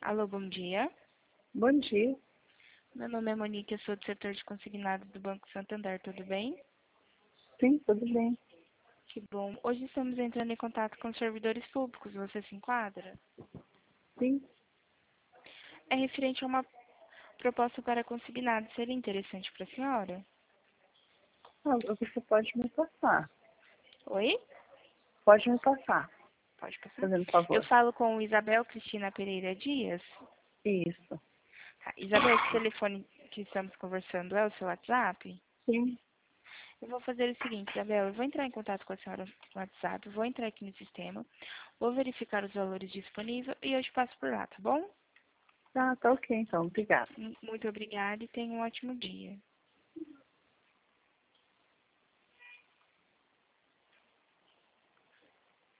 Alô, bom dia. Bom dia. Meu nome é Monique, eu sou do setor de consignados do Banco Santander, tudo bem? Sim, tudo bem. Que bom. Hoje estamos entrando em contato com os servidores públicos, você se enquadra? Sim. É referente a uma proposta para consignados, seria interessante para a senhora? Você pode me passar. Oi? Pode me passar, Pode passar? fazendo Eu favor. falo com Isabel Cristina Pereira Dias. Isso. Tá. Isabel, esse telefone que estamos conversando é o seu WhatsApp? Sim. Eu vou fazer o seguinte, Isabel, eu vou entrar em contato com a senhora no WhatsApp, vou entrar aqui no sistema, vou verificar os valores disponíveis e eu te passo por lá, tá bom? Tá ok então. Obrigada. Muito obrigada e tenha um ótimo dia.